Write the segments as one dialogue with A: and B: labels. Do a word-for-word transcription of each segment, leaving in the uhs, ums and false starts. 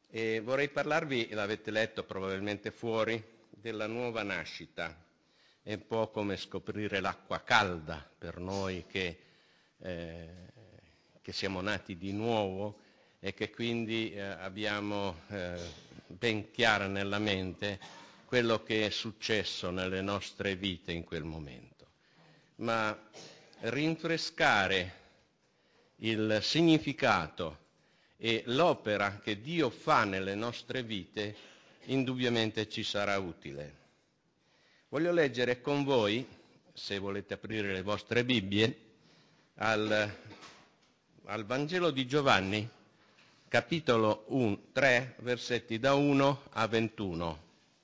A: E vorrei parlarvi, l'avete letto probabilmente fuori, della nuova nascita. È un po' come scoprire l'acqua calda per noi che, eh, che siamo nati di nuovo e che quindi eh, abbiamo eh, ben chiara nella mente quello che è successo nelle nostre vite in quel momento. Ma rinfrescare il significato e l'opera che Dio fa nelle nostre vite indubbiamente ci sarà utile. Voglio leggere con voi, se volete aprire le vostre Bibbie, al, al Vangelo di Giovanni, capitolo tre, versetti da uno a ventuno.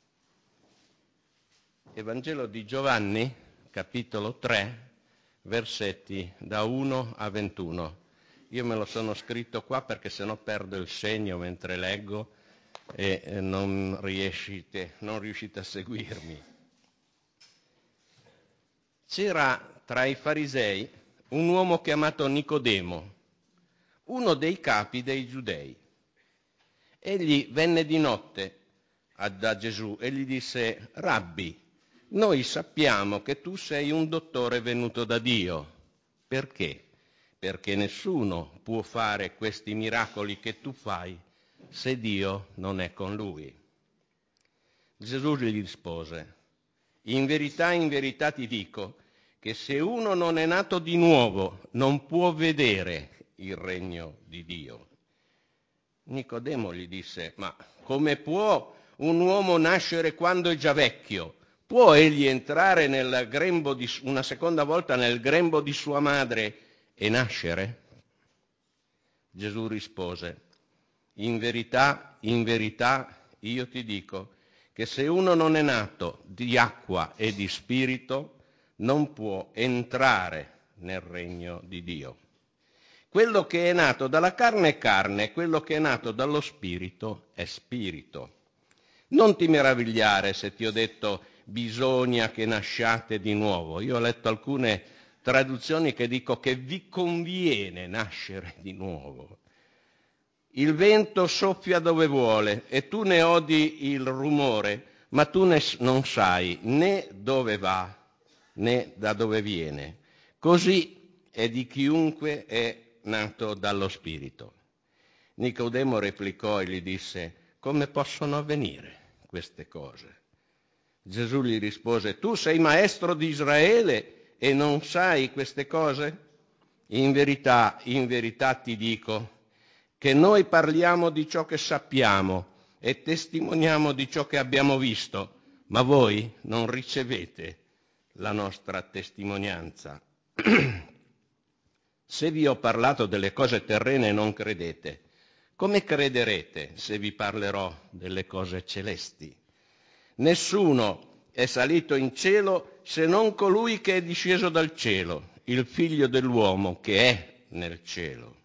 A: Evangelo di Giovanni, capitolo tre, versetti da uno a ventuno. Io me lo sono scritto qua perché sennò perdo il segno mentre leggo e non riuscite, non riuscite a seguirmi. C'era tra i farisei un uomo chiamato Nicodemo, uno dei capi dei giudei. Egli venne di notte da Gesù e gli disse: Rabbi, noi sappiamo che tu sei un dottore venuto da Dio. Perché? Perché nessuno può fare questi miracoli che tu fai se Dio non è con lui. Gesù gli rispose: In verità, in verità ti dico che se uno non è nato di nuovo non può vedere il regno di Dio. Nicodemo gli disse: Ma come può un uomo nascere quando è già vecchio? Può egli entrare nel grembo di, una seconda volta nel grembo di sua madre e nascere? Gesù rispose: In verità, in verità, io ti dico che se uno non è nato di acqua e di spirito, non può entrare nel regno di Dio. Quello che è nato dalla carne è carne, quello che è nato dallo spirito è spirito. Non ti meravigliare se ti ho detto bisogna che nasciate di nuovo. Io ho letto alcune traduzioni che dico che vi conviene nascere di nuovo. Il vento soffia dove vuole e tu ne odi il rumore, ma tu ne, non sai né dove va né da dove viene. Così è di chiunque è nato dallo Spirito. Nicodemo replicò e gli disse: Come possono avvenire queste cose? Gesù gli rispose: Tu sei maestro di Israele e non sai queste cose? In verità, in verità ti dico che noi parliamo di ciò che sappiamo e testimoniamo di ciò che abbiamo visto, ma voi non ricevete la nostra testimonianza. Se vi ho parlato delle cose terrene e non credete, come crederete se vi parlerò delle cose celesti? Nessuno è salito in cielo se non colui che è disceso dal cielo, il figlio dell'uomo che è nel cielo.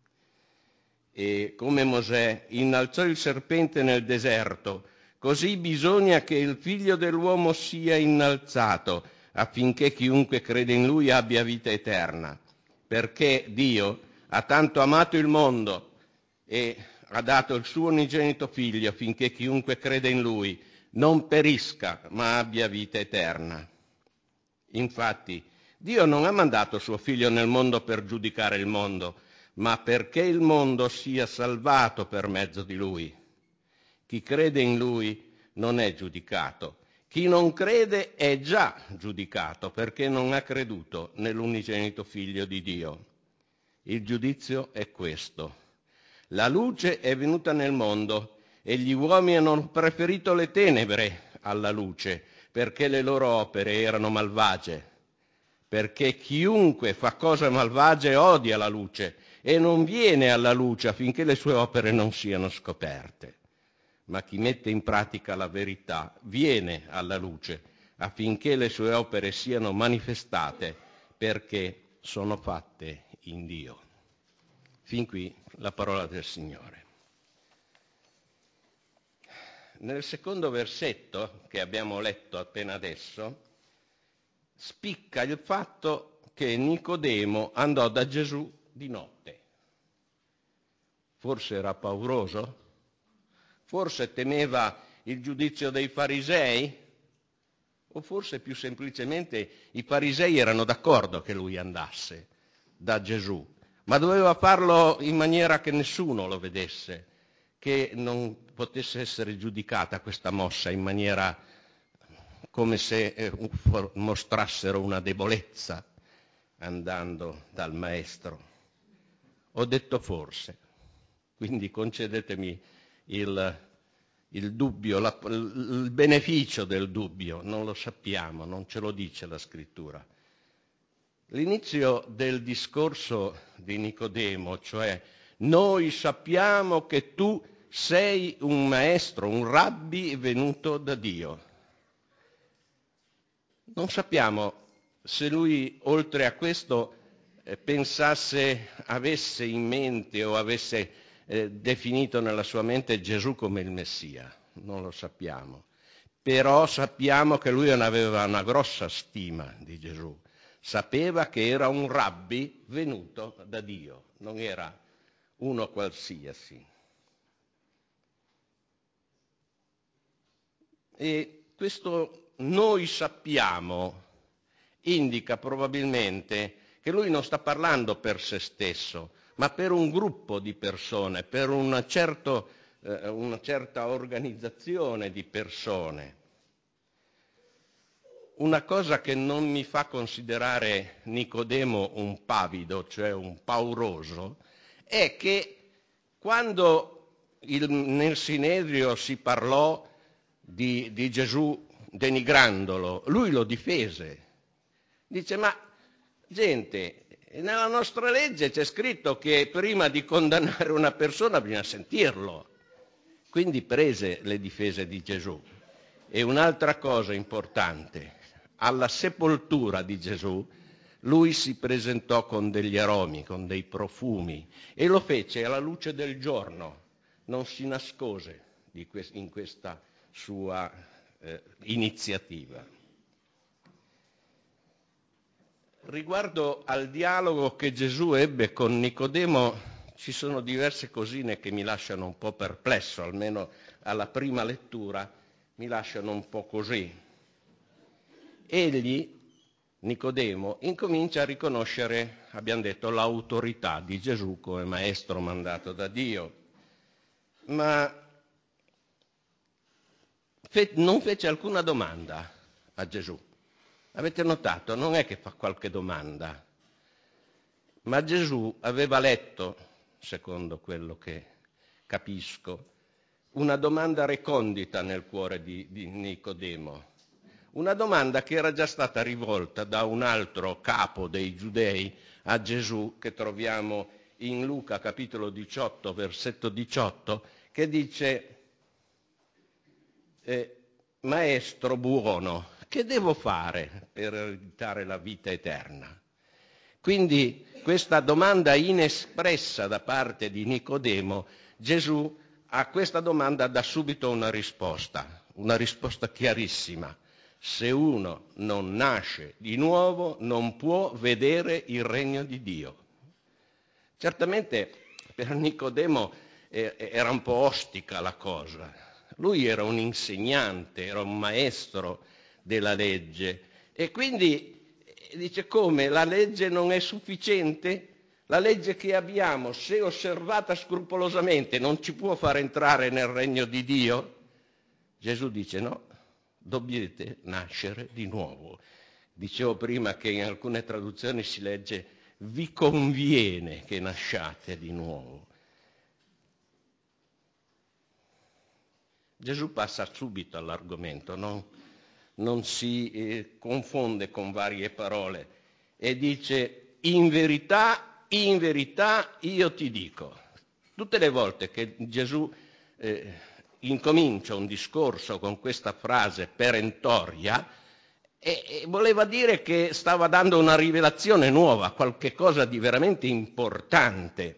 A: E come Mosè innalzò il serpente nel deserto, così bisogna che il figlio dell'uomo sia innalzato, affinché chiunque crede in lui abbia vita eterna. Perché Dio ha tanto amato il mondo e ha dato il suo unigenito figlio affinché chiunque crede in lui non perisca, ma abbia vita eterna. Infatti, Dio non ha mandato suo figlio nel mondo per giudicare il mondo, ma perché il mondo sia salvato per mezzo di lui. Chi crede in lui non è giudicato. Chi non crede è già giudicato perché non ha creduto nell'unigenito figlio di Dio. Il giudizio è questo: la luce è venuta nel mondo e gli uomini hanno preferito le tenebre alla luce perché le loro opere erano malvagie. Perché chiunque fa cose malvagie odia la luce e non viene alla luce affinché le sue opere non siano scoperte. Ma chi mette in pratica la verità viene alla luce affinché le sue opere siano manifestate perché sono fatte in Dio. Fin qui la parola del Signore. Nel secondo versetto che abbiamo letto appena adesso spicca il fatto che Nicodemo andò da Gesù di notte. Forse era pauroso? Forse temeva il giudizio dei farisei? O forse più semplicemente i farisei erano d'accordo che lui andasse da Gesù, ma doveva farlo in maniera che nessuno lo vedesse, che non potesse essere giudicata questa mossa in maniera come se eh, mostrassero una debolezza andando dal maestro. Ho detto forse, quindi concedetemi il, il dubbio, la, il beneficio del dubbio, non lo sappiamo, non ce lo dice la scrittura. L'inizio del discorso di Nicodemo, cioè noi sappiamo che tu sei un maestro, un rabbi venuto da Dio. Non sappiamo se lui, oltre a questo, eh, pensasse, avesse in mente o avesse eh, definito nella sua mente Gesù come il Messia. Non lo sappiamo. Però sappiamo che lui non aveva una grossa stima di Gesù. Sapeva che era un rabbi venuto da Dio, non era uno qualsiasi. E questo noi sappiamo indica probabilmente che lui non sta parlando per se stesso, ma per un gruppo di persone, per una, certo, eh, una certa organizzazione di persone. Una cosa che non mi fa considerare Nicodemo un pavido, cioè un pauroso, è che quando il, nel Sinedrio si parlò di, di Gesù denigrandolo, lui lo difese. Dice, ma gente, nella nostra legge c'è scritto che prima di condannare una persona bisogna sentirlo. Quindi prese le difese di Gesù. E un'altra cosa importante, alla sepoltura di Gesù lui si presentò con degli aromi, con dei profumi, e lo fece alla luce del giorno, non si nascose di que- in questa sua eh, iniziativa. Riguardo al dialogo che Gesù ebbe con Nicodemo, ci sono diverse cosine che mi lasciano un po' perplesso, almeno alla prima lettura mi lasciano un po' così. Egli, Nicodemo, incomincia a riconoscere, abbiamo detto, l'autorità di Gesù come maestro mandato da Dio, ma fe- non fece alcuna domanda a Gesù. Avete notato? Non è che fa qualche domanda, ma Gesù aveva letto, secondo quello che capisco, una domanda recondita nel cuore di, di Nicodemo, una domanda che era già stata rivolta da un altro capo dei giudei a Gesù, che troviamo in Luca capitolo diciotto, versetto diciotto, che dice, eh, Maestro buono, che devo fare per ereditare la vita eterna? Quindi questa domanda inespressa da parte di Nicodemo, Gesù a questa domanda dà subito una risposta, una risposta chiarissima. Se uno non nasce di nuovo non può vedere il regno di Dio. Certamente per Nicodemo eh, era un po' ostica la cosa. Lui era un insegnante, era un maestro della legge e quindi dice come la legge non è sufficiente? La legge che abbiamo, se osservata scrupolosamente, non ci può far entrare nel regno di Dio? Gesù dice no, dobbiete nascere di nuovo. Dicevo prima che in alcune traduzioni si legge vi conviene che nasciate di nuovo. Gesù passa subito all'argomento, no? Non si eh, confonde con varie parole e dice in verità, in verità io ti dico. Tutte le volte che Gesù eh, incomincia un discorso con questa frase perentoria, e, e voleva dire che stava dando una rivelazione nuova, qualche cosa di veramente importante.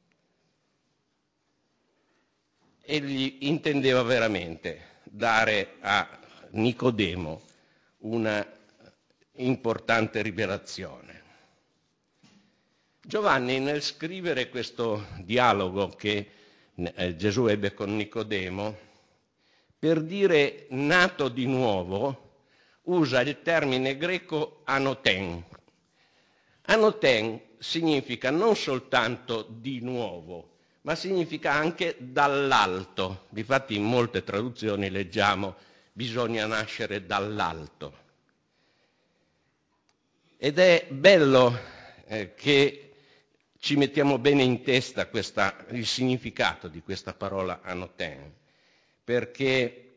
A: Egli intendeva veramente dare a Nicodemo una importante rivelazione. Giovanni, nel scrivere questo dialogo che eh, Gesù ebbe con Nicodemo, per dire nato di nuovo usa il termine greco anoten. Anoten significa non soltanto di nuovo, ma significa anche dall'alto. Difatti in molte traduzioni leggiamo bisogna nascere dall'alto. Ed è bello eh, che ci mettiamo bene in testa questa, il significato di questa parola anoten, perché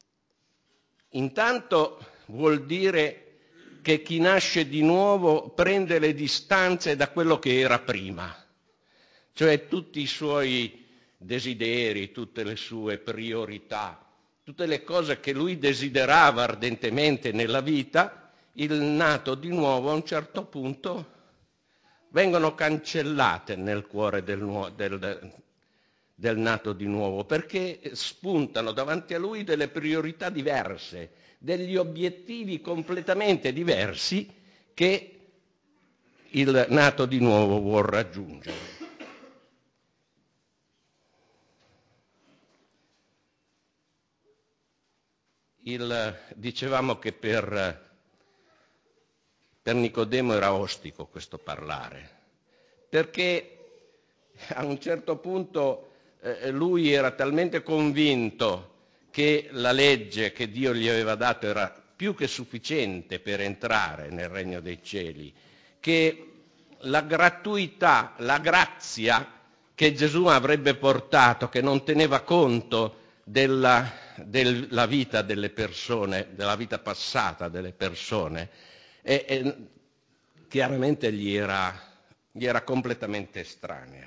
A: intanto vuol dire che chi nasce di nuovo prende le distanze da quello che era prima, cioè tutti i suoi desideri, tutte le sue priorità, tutte le cose che lui desiderava ardentemente nella vita, il nato di nuovo a un certo punto vengono cancellate nel cuore del, nuovo, del, del nato di nuovo, perché spuntano davanti a lui delle priorità diverse, degli obiettivi completamente diversi che il nato di nuovo vuol raggiungere. Il, dicevamo che per, per Nicodemo era ostico questo parlare, perché a un certo punto eh, lui era talmente convinto che la legge che Dio gli aveva dato era più che sufficiente per entrare nel regno dei cieli, che la gratuità, la grazia che Gesù avrebbe portato, che non teneva conto della, della vita delle persone, della vita passata delle persone, e, e chiaramente gli era, gli era completamente estranea.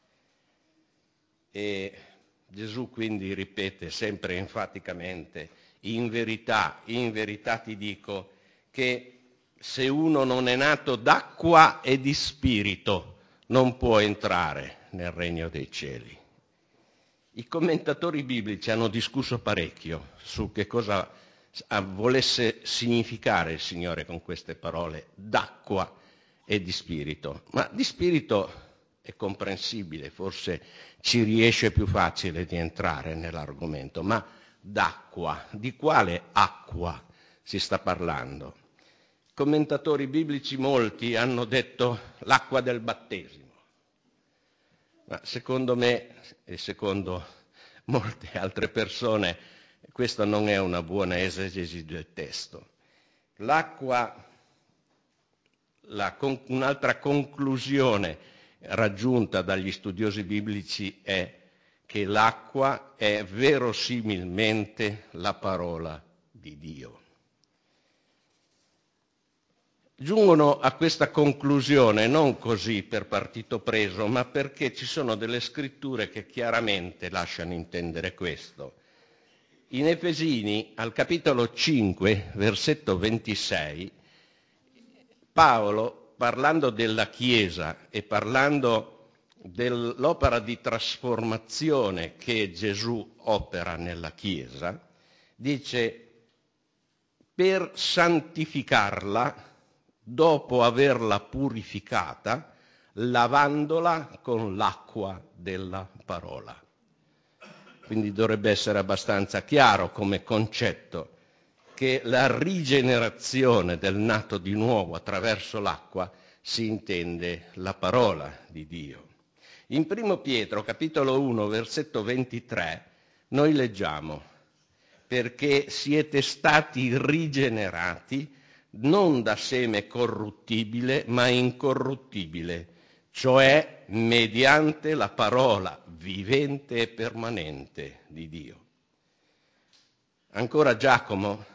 A: E Gesù quindi ripete sempre enfaticamente, in verità, in verità ti dico che se uno non è nato d'acqua e di spirito non può entrare nel regno dei cieli. I commentatori biblici hanno discusso parecchio su che cosa volesse significare il Signore con queste parole, d'acqua e di spirito. Ma di spirito è comprensibile, forse ci riesce più facile di entrare nell'argomento, ma d'acqua, di quale acqua si sta parlando? Commentatori biblici molti hanno detto l'acqua del battesimo, ma secondo me e secondo molte altre persone questa non è una buona esegesi del testo. L'acqua, la, un'altra conclusione raggiunta dagli studiosi biblici è che l'acqua è verosimilmente la parola di Dio. Giungono a questa conclusione non così per partito preso, ma perché ci sono delle scritture che chiaramente lasciano intendere questo. In Efesini, al capitolo cinque, versetto ventisei, Paolo, parlando della Chiesa e parlando dell'opera di trasformazione che Gesù opera nella Chiesa, dice per santificarla dopo averla purificata, lavandola con l'acqua della parola. Quindi dovrebbe essere abbastanza chiaro come concetto che la rigenerazione del nato di nuovo attraverso l'acqua si intende la parola di Dio. In primo Pietro, capitolo uno, versetto ventitré, noi leggiamo: perché siete stati rigenerati non da seme corruttibile, ma incorruttibile, cioè mediante la parola vivente e permanente di Dio. Ancora Giacomo,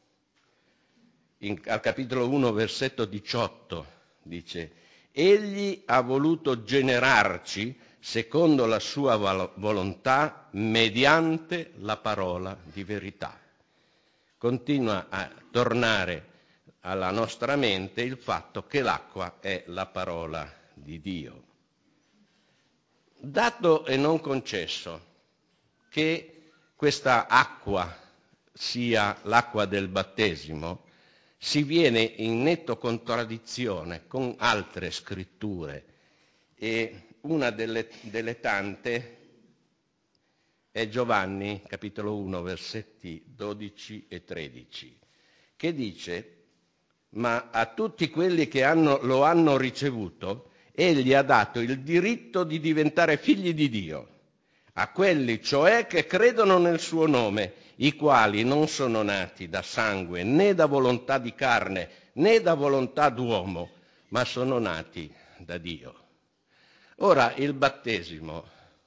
A: in, al capitolo uno, versetto diciotto, dice: egli ha voluto generarci secondo la sua volontà mediante la parola di verità. Continua a tornare alla nostra mente il fatto che l'acqua è la parola di Dio. Dato e non concesso che questa acqua sia l'acqua del battesimo, si viene in netto contraddizione con altre scritture, e una delle, delle tante è Giovanni, capitolo uno, versetti dodici e tredici, che dice: ma a tutti quelli che hanno, lo hanno ricevuto, egli ha dato il diritto di diventare figli di Dio, a quelli cioè che credono nel suo nome, i quali non sono nati da sangue, né da volontà di carne, né da volontà d'uomo, ma sono nati da Dio. Ora, il battesimo,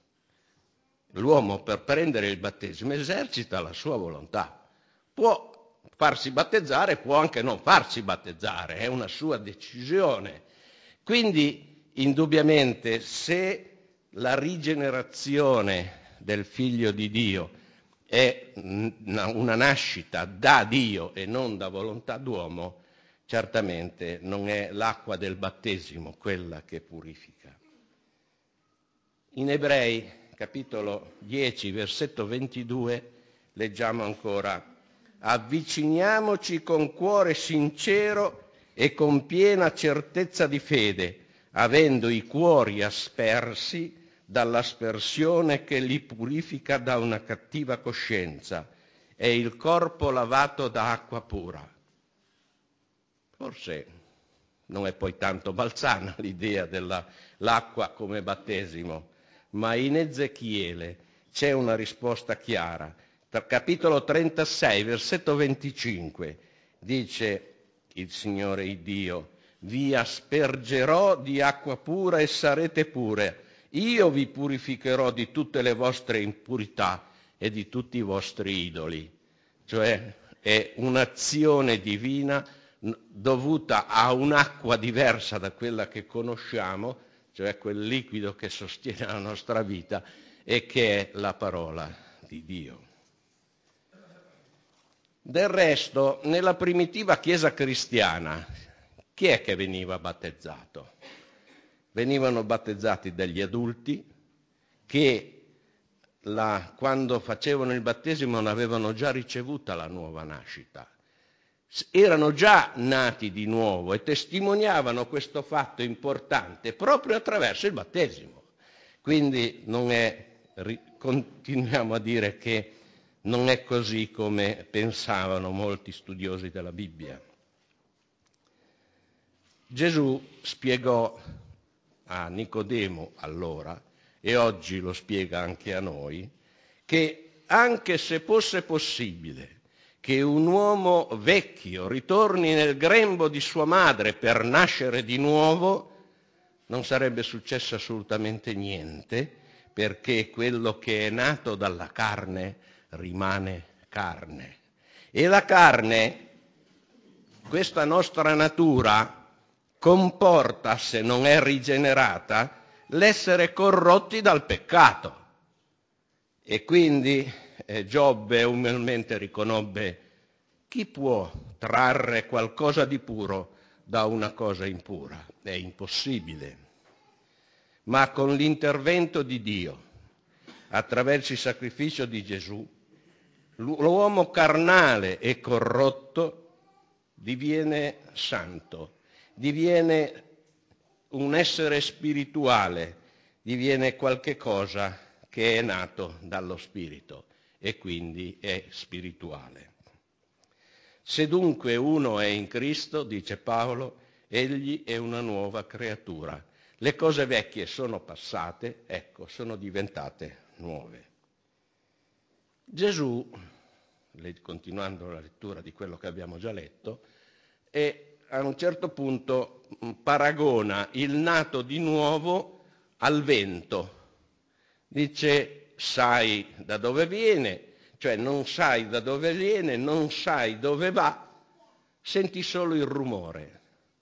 A: l'uomo per prendere il battesimo esercita la sua volontà. Può farsi battezzare, può anche non farsi battezzare, è una sua decisione. Quindi, indubbiamente, se la rigenerazione del Figlio di Dio è una nascita da Dio e non da volontà d'uomo, certamente non è l'acqua del battesimo quella che purifica. In Ebrei, capitolo dieci, versetto ventidue, leggiamo ancora: avviciniamoci con cuore sincero e con piena certezza di fede, avendo i cuori aspersi dall'aspersione che li purifica da una cattiva coscienza e il corpo lavato da acqua pura. Forse non è poi tanto balzana l'idea dell'acqua come battesimo, ma in Ezechiele c'è una risposta chiara. Capitolo trentasei, versetto venticinque, dice il Signore il Dio: vi aspergerò di acqua pura e sarete pure. Io vi purificherò di tutte le vostre impurità e di tutti i vostri idoli. Cioè è un'azione divina dovuta a un'acqua diversa da quella che conosciamo, cioè quel liquido che sostiene la nostra vita e che è la parola di Dio. Del resto, nella primitiva Chiesa cristiana, chi è che veniva battezzato? Venivano battezzati degli adulti che la, quando facevano il battesimo non avevano già ricevuta la nuova nascita. Erano già nati di nuovo e testimoniavano questo fatto importante proprio attraverso il battesimo. Quindi non è, continuiamo a dire che non è così come pensavano molti studiosi della Bibbia. Gesù spiegò a Nicodemo allora, e oggi lo spiega anche a noi, che anche se fosse possibile che un uomo vecchio ritorni nel grembo di sua madre per nascere di nuovo, non sarebbe successo assolutamente niente, perché quello che è nato dalla carne rimane carne. E la carne, questa nostra natura, comporta, se non è rigenerata, l'essere corrotti dal peccato. E quindi eh, Giobbe umilmente riconobbe: chi può trarre qualcosa di puro da una cosa impura? È impossibile. Ma con l'intervento di Dio, attraverso il sacrificio di Gesù, l'uomo carnale e corrotto diviene santo, diviene un essere spirituale, diviene qualche cosa che è nato dallo Spirito e quindi è spirituale. Se dunque uno è in Cristo, dice Paolo, egli è una nuova creatura. Le cose vecchie sono passate, ecco, sono diventate nuove. Gesù, continuando la lettura di quello che abbiamo già letto, e a un certo punto paragona il nato di nuovo al vento. Dice: sai da dove viene, cioè non sai da dove viene, non sai dove va, senti solo il rumore.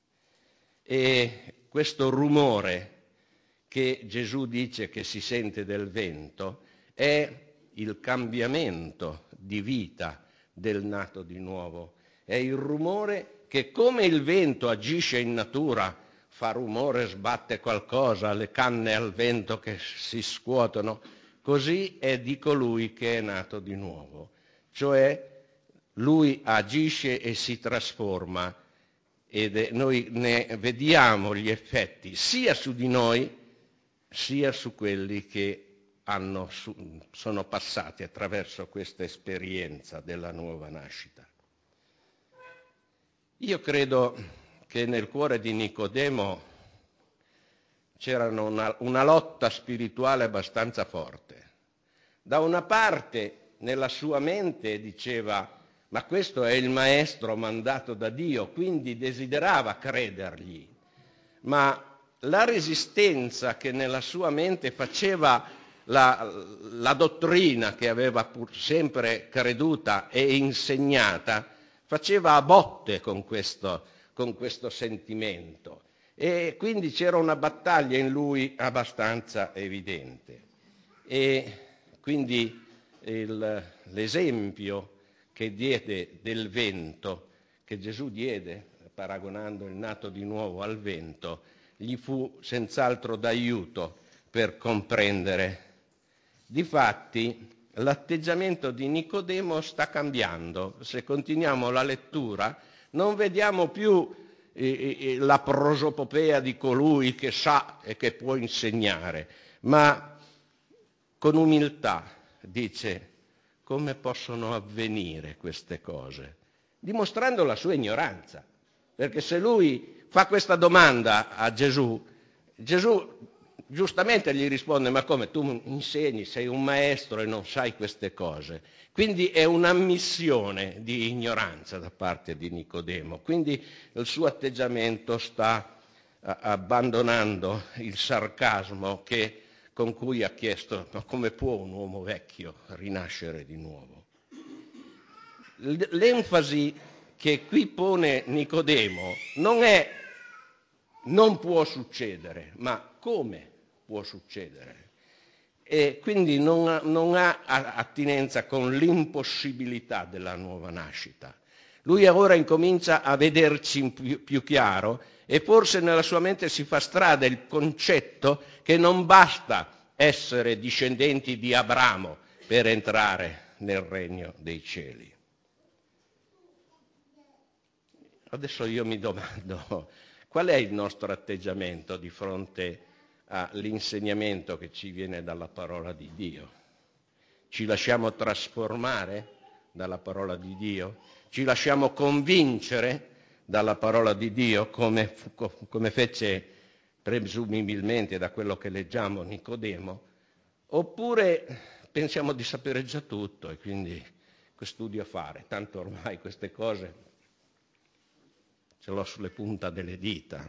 A: E questo rumore che Gesù dice che si sente del vento è il cambiamento di vita del nato di nuovo. È il rumore che, come il vento agisce in natura, fa rumore, sbatte qualcosa, le canne al vento che si scuotono, così è di colui che è nato di nuovo. Cioè lui agisce e si trasforma, ed noi ne vediamo gli effetti sia su di noi sia su quelli che hanno, sono passati attraverso questa esperienza della nuova nascita. Io credo che nel cuore di Nicodemo c'era una, una lotta spirituale abbastanza forte. Da una parte, nella sua mente diceva: ma questo è il maestro mandato da Dio, quindi desiderava credergli. Ma la resistenza che nella sua mente faceva la, la dottrina che aveva pur sempre creduta e insegnata, faceva a botte con questo, con questo sentimento. E quindi c'era una battaglia in lui abbastanza evidente. E quindi il, l'esempio che diede del vento, che Gesù diede, paragonando il nato di nuovo al vento, gli fu senz'altro d'aiuto per comprendere. Difatti, l'atteggiamento di Nicodemo sta cambiando. Se continuiamo la lettura, non vediamo più eh, la prosopopea di colui che sa e che può insegnare, ma con umiltà dice: come possono avvenire queste cose? Dimostrando la sua ignoranza. Perché se lui fa questa domanda a Gesù, Gesù giustamente gli risponde: ma come, tu insegni, sei un maestro e non sai queste cose? Quindi è un'ammissione di ignoranza da parte di Nicodemo. Quindi il suo atteggiamento sta abbandonando il sarcasmo che, con cui ha chiesto: ma come può un uomo vecchio rinascere di nuovo? L'enfasi che qui pone Nicodemo non è non può succedere, ma come può succedere. E quindi non ha, non ha attinenza con l'impossibilità della nuova nascita. Lui ora incomincia a vederci più, più chiaro, e forse nella sua mente si fa strada il concetto che non basta essere discendenti di Abramo per entrare nel regno dei cieli. Adesso io mi domando: qual è il nostro atteggiamento di fronte all'insegnamento che ci viene dalla parola di Dio? Ci lasciamo trasformare dalla parola di Dio? Ci lasciamo convincere dalla parola di Dio, come, come fece presumibilmente, da quello che leggiamo, Nicodemo? Oppure pensiamo di sapere già tutto e quindi che studio fare? Tanto ormai queste cose ce l'ho sulle punta delle dita.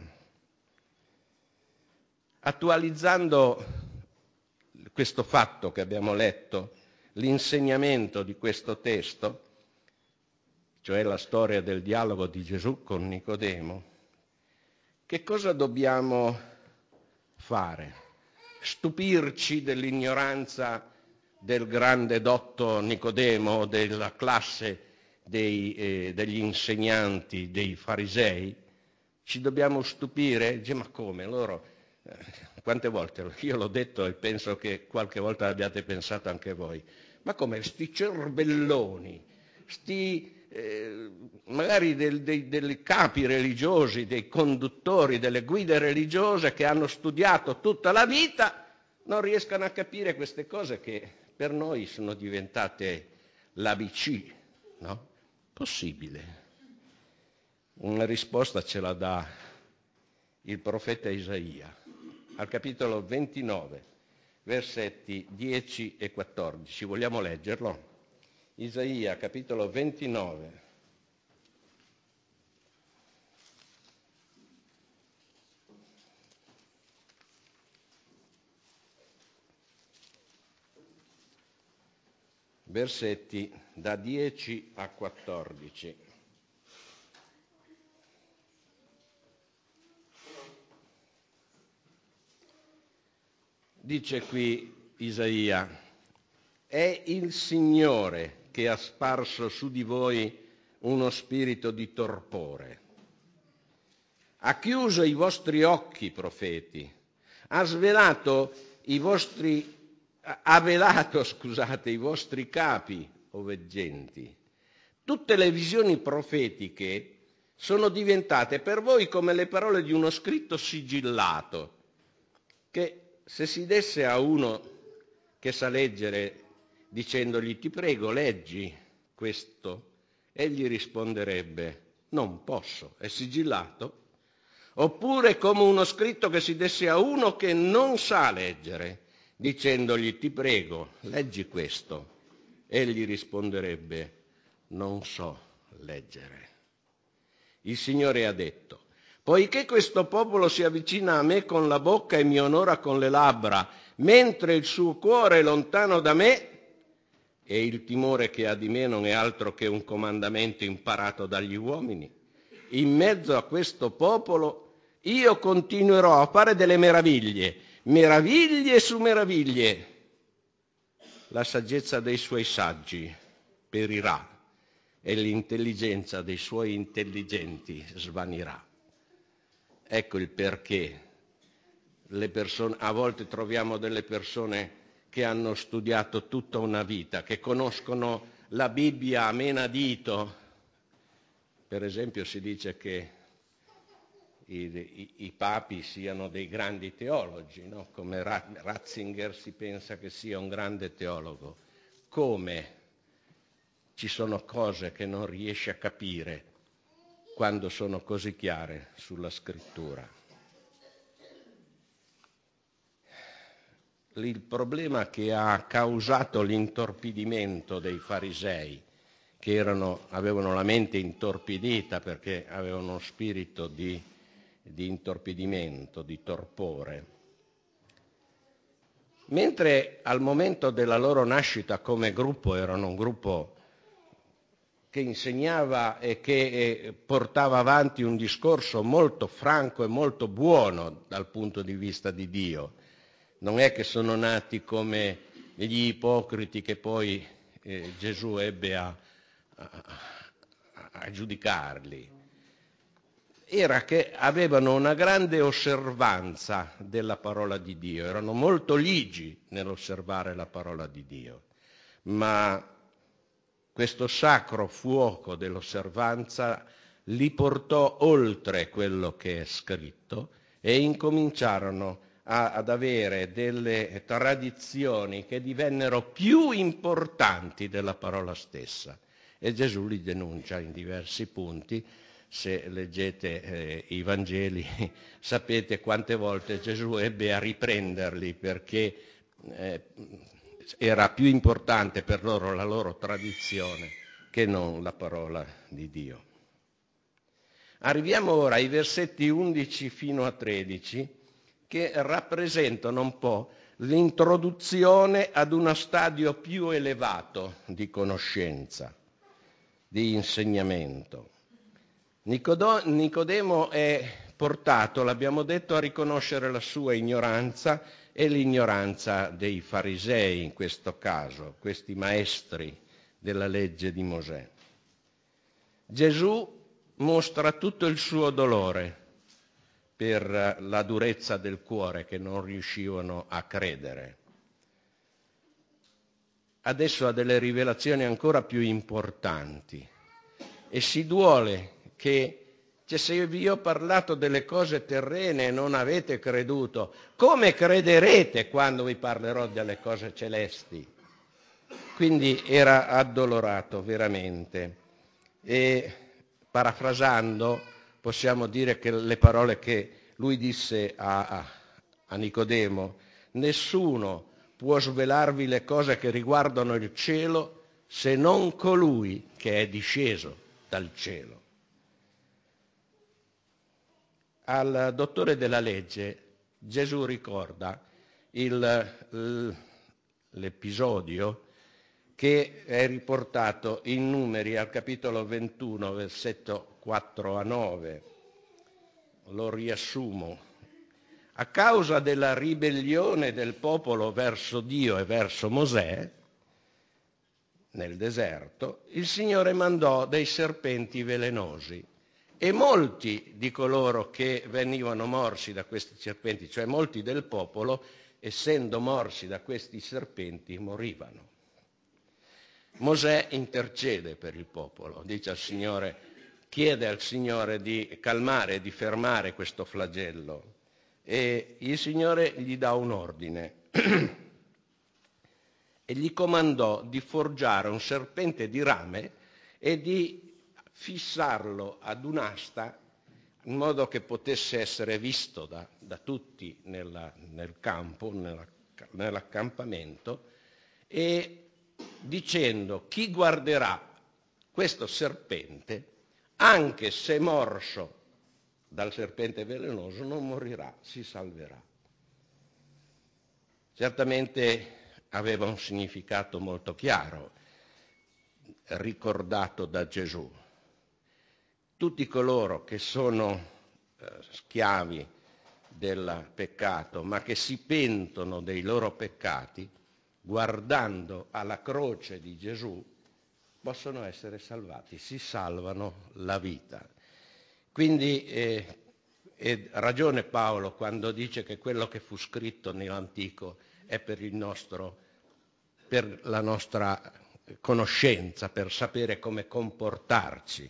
A: Attualizzando questo fatto che abbiamo letto, l'insegnamento di questo testo, cioè la storia del dialogo di Gesù con Nicodemo, che cosa dobbiamo fare? Stupirci dell'ignoranza del grande dotto Nicodemo, della classe Dei, eh, degli insegnanti, dei farisei? Ci dobbiamo stupire? Dice, ma come? Loro, eh, quante volte? Io l'ho detto e penso che qualche volta l'abbiate pensato anche voi. Ma come? Sti cervelloni, sti eh, magari del, dei, dei capi religiosi, dei conduttori, delle guide religiose che hanno studiato tutta la vita, non riescano a capire queste cose che per noi sono diventate l'A B C, no? Possibile. Una risposta ce la dà il profeta Isaia al capitolo ventinove, versetti dieci e quattordici. Vogliamo leggerlo? Isaia, capitolo ventinove. Versetti da dieci a quattordici. Dice qui Isaia: è il Signore che ha sparso su di voi uno spirito di torpore. Ha chiuso i vostri occhi, profeti, ha svelato i vostri ha velato, scusate, i vostri capi, o veggenti. Tutte le visioni profetiche sono diventate per voi come le parole di uno scritto sigillato, che se si desse a uno che sa leggere dicendogli ti prego leggi questo, egli risponderebbe non posso, è sigillato. Oppure come uno scritto che si desse a uno che non sa leggere, dicendogli ti prego, leggi questo. Egli risponderebbe non so leggere. Il Signore ha detto, poiché questo popolo si avvicina a me con la bocca e mi onora con le labbra, mentre il suo cuore è lontano da me, e il timore che ha di me non è altro che un comandamento imparato dagli uomini, in mezzo a questo popolo io continuerò a fare delle meraviglie, meraviglie su meraviglie. La saggezza dei suoi saggi perirà e l'intelligenza dei suoi intelligenti svanirà. Ecco il perché le persone, a volte troviamo delle persone che hanno studiato tutta una vita, che conoscono la Bibbia a menadito. Per esempio si dice che I, i, i papi siano dei grandi teologi, no? Come Ratzinger si pensa che sia un grande teologo. Come ci sono cose che non riesce a capire quando sono così chiare sulla scrittura. Il problema che ha causato l'intorpidimento dei farisei, che erano, avevano la mente intorpidita perché avevano uno spirito di di intorpidimento, di torpore. Mentre al momento della loro nascita come gruppo erano un gruppo che insegnava e che portava avanti un discorso molto franco e molto buono dal punto di vista di Dio, non è che sono nati come gli ipocriti che poi eh, Gesù ebbe a, a, a giudicarli. Era che avevano una grande osservanza della parola di Dio, erano molto ligi nell'osservare la parola di Dio, ma questo sacro fuoco dell'osservanza li portò oltre quello che è scritto e incominciarono a, ad avere delle tradizioni che divennero più importanti della parola stessa. E Gesù li denuncia in diversi punti. Se leggete eh, i Vangeli sapete quante volte Gesù ebbe a riprenderli perché eh, era più importante per loro la loro tradizione che non la parola di Dio. Arriviamo ora ai versetti undici fino a tredici che rappresentano un po' l'introduzione ad uno stadio più elevato di conoscenza, di insegnamento. Nicodemo è portato, l'abbiamo detto, a riconoscere la sua ignoranza e l'ignoranza dei farisei in questo caso, questi maestri della legge di Mosè. Gesù mostra tutto il suo dolore per la durezza del cuore che non riuscivano a credere. Adesso ha delle rivelazioni ancora più importanti e si duole che cioè, se vi ho parlato delle cose terrene e non avete creduto, come crederete quando vi parlerò delle cose celesti? Quindi era addolorato veramente. E parafrasando possiamo dire che le parole che lui disse a, a, a Nicodemo, nessuno può svelarvi le cose che riguardano il cielo se non colui che è disceso dal cielo. Al dottore della legge Gesù ricorda il, l'episodio che è riportato in Numeri al capitolo ventuno, versetto quattro a nove. Lo riassumo. A causa della ribellione del popolo verso Dio e verso Mosè, nel deserto, il Signore mandò dei serpenti velenosi. E molti di coloro che venivano morsi da questi serpenti, cioè molti del popolo, essendo morsi da questi serpenti, morivano. Mosè intercede per il popolo, dice al Signore, chiede al Signore di calmare, di fermare questo flagello. E il Signore gli dà un ordine. e gli comandò di forgiare un serpente di rame e di fissarlo ad un'asta in modo che potesse essere visto da, da tutti nella, nel campo, nella, nell'accampamento, e dicendo: chi guarderà questo serpente, anche se morso dal serpente velenoso, non morirà, si salverà. Certamente aveva un significato molto chiaro, ricordato da Gesù. Tutti coloro che sono eh, schiavi del peccato, ma che si pentono dei loro peccati, guardando alla croce di Gesù, possono essere salvati, si salvano la vita. Quindi eh, è ragione Paolo quando dice che quello che fu scritto nell'Antico è per il nostro, per la nostra conoscenza, per sapere come comportarci.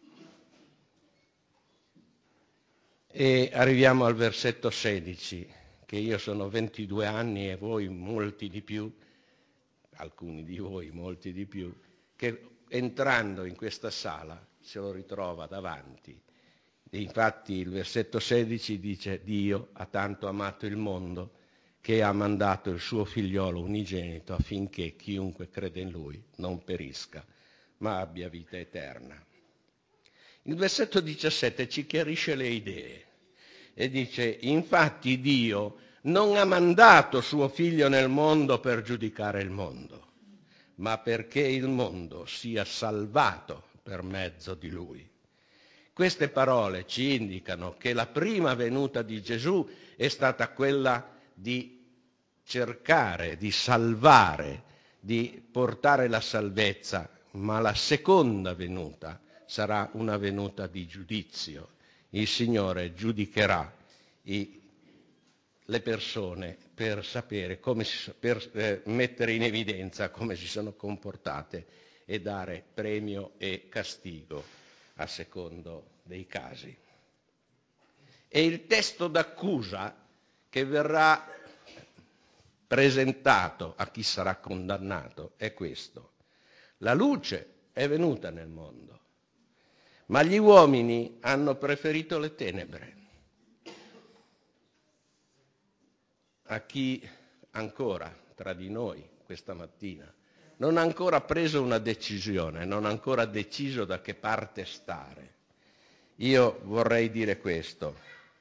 A: E arriviamo al versetto sedici, che io sono ventidue anni e voi molti di più, alcuni di voi molti di più, che entrando in questa sala se lo ritrova davanti. E infatti il versetto sedici dice: Dio ha tanto amato il mondo che ha mandato il suo figliolo unigenito affinché chiunque crede in lui non perisca, ma abbia vita eterna. Il versetto diciassette ci chiarisce le idee e dice: infatti Dio non ha mandato suo figlio nel mondo per giudicare il mondo, ma perché il mondo sia salvato per mezzo di lui. Queste parole ci indicano che la prima venuta di Gesù è stata quella di cercare, di salvare, di portare la salvezza, ma la seconda venuta sarà una venuta di giudizio. Il Signore giudicherà i, le persone per sapere come si, per eh, mettere in evidenza come si sono comportate e dare premio e castigo a secondo dei casi. E il testo d'accusa che verrà presentato a chi sarà condannato è questo: la luce è venuta nel mondo, ma gli uomini hanno preferito le tenebre. A chi ancora tra di noi questa mattina non ha ancora preso una decisione, non ha ancora deciso da che parte stare, io vorrei dire questo: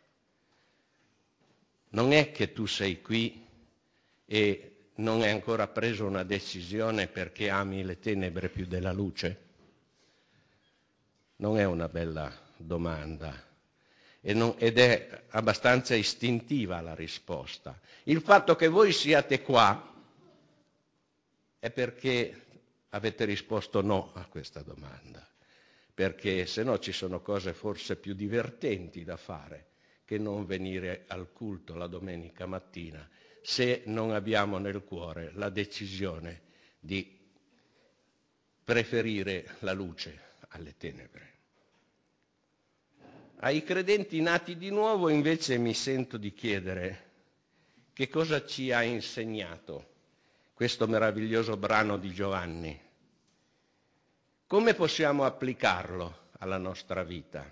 A: non è che tu sei qui e non hai ancora preso una decisione perché ami le tenebre più della luce? Non è una bella domanda e non, ed è abbastanza istintiva la risposta. Il fatto che voi siate qua è perché avete risposto no a questa domanda, perché se no ci sono cose forse più divertenti da fare che non venire al culto la domenica mattina, se non abbiamo nel cuore la decisione di preferire la luce alle tenebre. Ai credenti nati di nuovo invece mi sento di chiedere: che cosa ci ha insegnato questo meraviglioso brano di Giovanni? Come possiamo applicarlo alla nostra vita?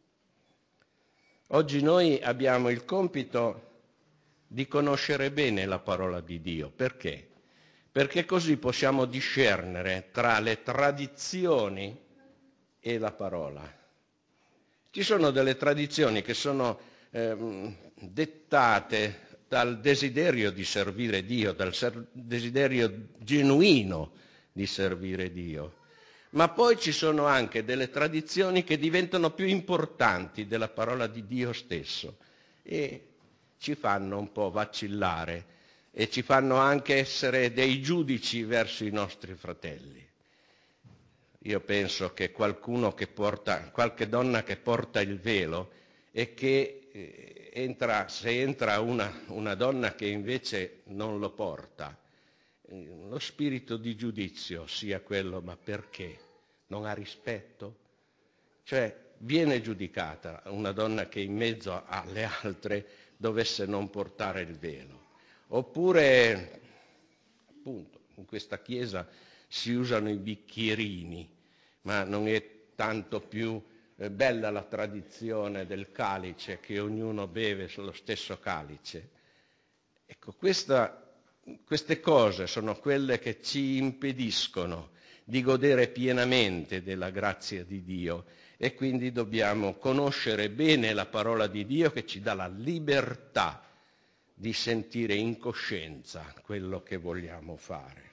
A: Oggi noi abbiamo il compito di conoscere bene la parola di Dio. Perché? Perché così possiamo discernere tra le tradizioni e la parola. Ci sono delle tradizioni che sono eh, dettate dal desiderio di servire Dio, dal ser- desiderio genuino di servire Dio. Ma poi ci sono anche delle tradizioni che diventano più importanti della parola di Dio stesso e ci fanno un po' vacillare e ci fanno anche essere dei giudici verso i nostri fratelli. Io penso che qualcuno che porta, qualche donna che porta il velo e che eh, entra, se entra una, una donna che invece non lo porta, eh, lo spirito di giudizio sia quello: ma perché? Non ha rispetto? Cioè viene giudicata una donna che in mezzo alle altre dovesse non portare il velo. Oppure, appunto, in questa chiesa si usano i bicchierini, ma non è tanto più eh, bella la tradizione del calice, che ognuno beve sullo stesso calice. Ecco, questa, queste cose sono quelle che ci impediscono di godere pienamente della grazia di Dio, e quindi dobbiamo conoscere bene la parola di Dio, che ci dà la libertà di sentire in coscienza quello che vogliamo fare.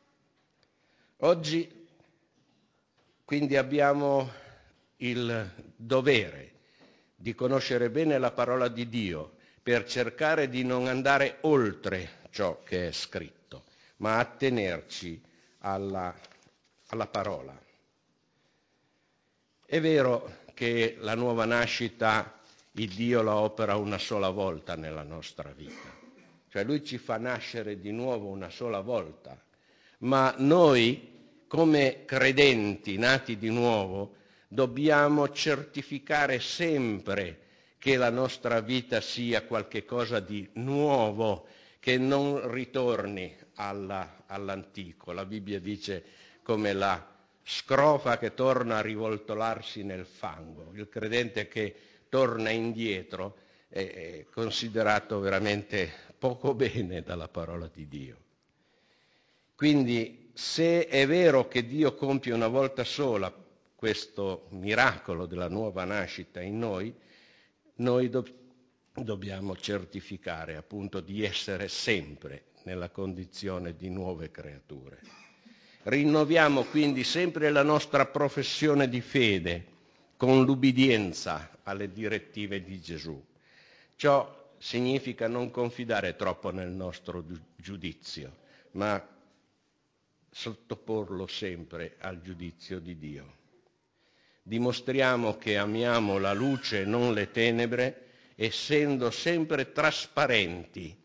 A: Oggi quindi abbiamo il dovere di conoscere bene la parola di Dio per cercare di non andare oltre ciò che è scritto, ma attenerci alla, alla parola. È vero che la nuova nascita il Dio la opera una sola volta nella nostra vita, cioè Lui ci fa nascere di nuovo una sola volta, ma noi come credenti nati di nuovo dobbiamo certificare sempre che la nostra vita sia qualche cosa di nuovo, che non ritorni alla, all'antico. La Bibbia dice come la scrofa che torna a rivoltolarsi nel fango. Il credente che torna indietro è considerato veramente poco bene dalla parola di Dio. Quindi, se è vero che Dio compie una volta sola questo miracolo della nuova nascita in noi, noi do- dobbiamo certificare appunto di essere sempre nella condizione di nuove creature. Rinnoviamo quindi sempre la nostra professione di fede con l'ubbidienza alle direttive di Gesù. Ciò significa non confidare troppo nel nostro giudizio, ma sottoporlo sempre al giudizio di Dio. Dimostriamo che amiamo la luce e non le tenebre, essendo sempre trasparenti.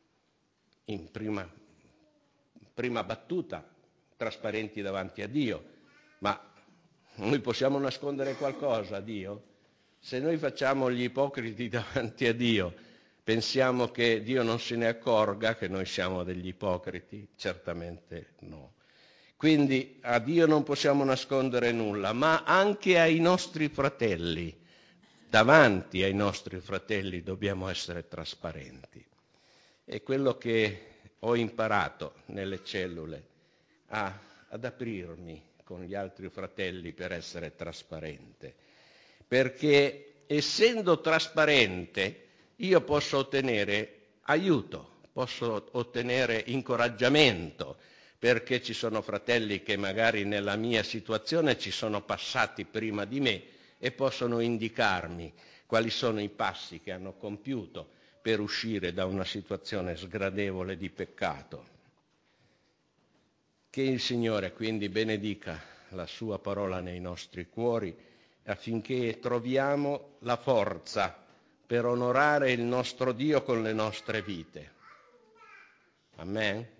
A: In prima, prima battuta, trasparenti davanti a Dio, ma noi possiamo nascondere qualcosa a Dio? Se noi facciamo gli ipocriti davanti a Dio, pensiamo che Dio non se ne accorga che noi siamo degli ipocriti? Certamente no. Quindi a Dio non possiamo nascondere nulla, ma anche ai nostri fratelli, davanti ai nostri fratelli dobbiamo essere trasparenti. È quello che ho imparato nelle cellule, a, ad aprirmi con gli altri fratelli per essere trasparente, perché essendo trasparente io posso ottenere aiuto, posso ottenere incoraggiamento, perché ci sono fratelli che magari nella mia situazione ci sono passati prima di me e possono indicarmi quali sono i passi che hanno compiuto per uscire da una situazione sgradevole di peccato. Che il Signore quindi benedica la sua parola nei nostri cuori, affinché troviamo la forza per onorare il nostro Dio con le nostre vite. Amen.